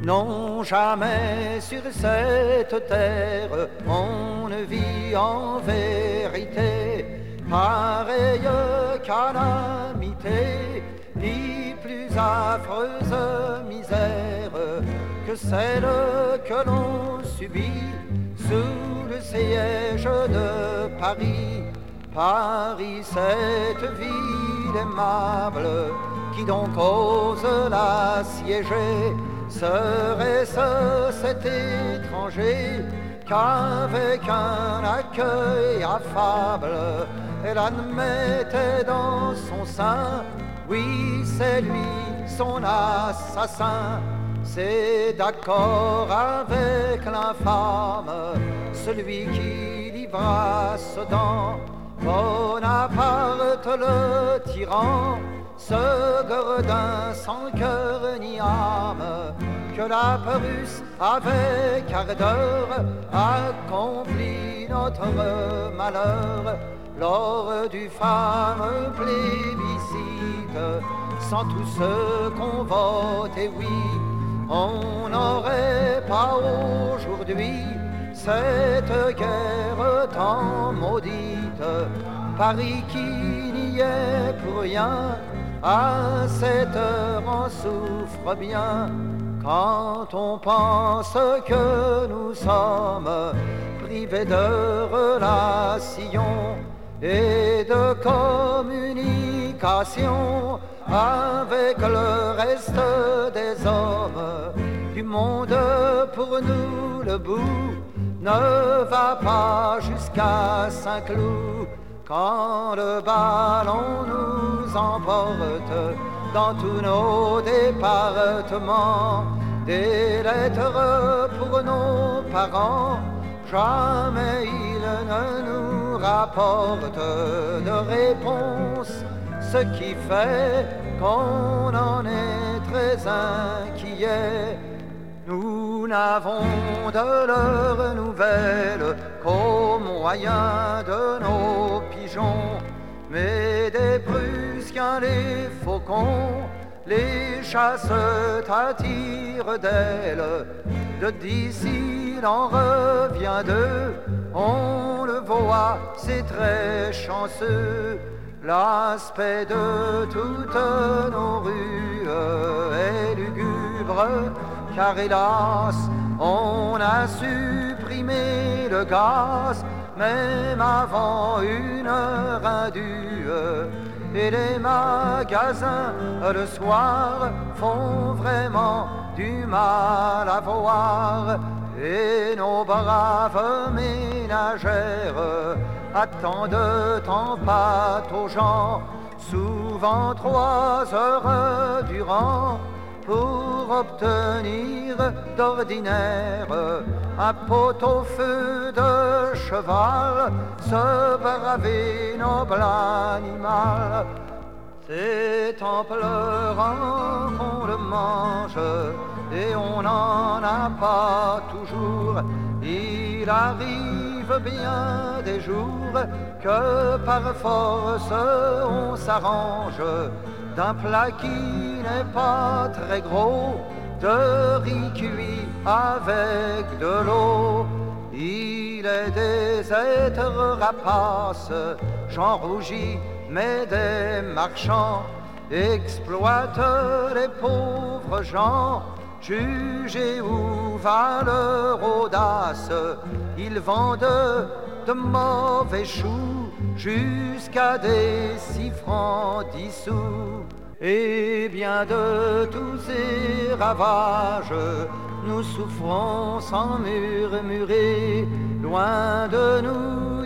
Non, jamais sur cette terre on ne vit en vérité pareille calamité, ni plus affreuse misère que celle que l'on subit sous le siège de Paris. Paris, cette ville aimable, qui donc ose l'assiéger? Serait-ce cet étranger qu'avec un accueil affable elle admettait dans son sein? Oui, c'est lui, son assassin. C'est d'accord avec l'infâme, celui qui livra Sedan. Bonaparte le tyran, ce gredin sans cœur ni âme, que la Prusse avec ardeur accomplit notre malheur. Lors du fameux plébiscite, sans tous ceux qu'on votait oui, on n'aurait pas aujourd'hui cette guerre tant maudite. Paris qui n'y est pour rien, à cette heure on souffre bien, quand on pense que nous sommes privés de relations et de communication avec le reste des hommes du monde. Pour nous le bout ne va pas jusqu'à Saint-Cloud, quand le ballon nous emporte dans tous nos départements. Des lettres pour nos parents, jamais ils ne nous rapportent de réponse, ce qui fait qu'on en est très inquiet. Nous n'avons de leurs nouvelles qu'au moyen de nos pigeons, mais des Prussiens, les faucons, les chassent à tir d'ailes. De d'ici il en revient d'eux, on le voit, c'est très chanceux. L'aspect de toutes nos rues est lugubre, car hélas, on a supprimé le gaz, même avant une heure indue. Et les magasins, le soir, font vraiment du mal à voir. Et nos braves ménagères attendent en pataugeant, souvent 3 heures durant, pour obtenir d'ordinaire un pot-au-feu de cheval, ce bravé noble animal. C'est en pleurant qu'on le mange, et on n'en a pas toujours. Il arrive bien des jours que par force on s'arrange d'un plat qui n'est pas très gros, de riz cuit avec de l'eau. Il est des êtres rapaces, j'en rougis, mais des marchands exploitent les pauvres gens. Jugez où va leur audace, ils vendent de mauvais choux jusqu'à des 6 francs 10 sous. Et bien de tous ces ravages, nous souffrons sans murmurer, loin de nous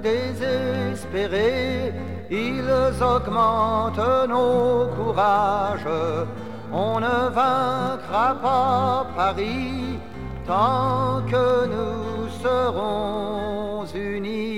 désespérer. Ils augmentent nos courages, on ne vaincra pas Paris tant que nous serons unis.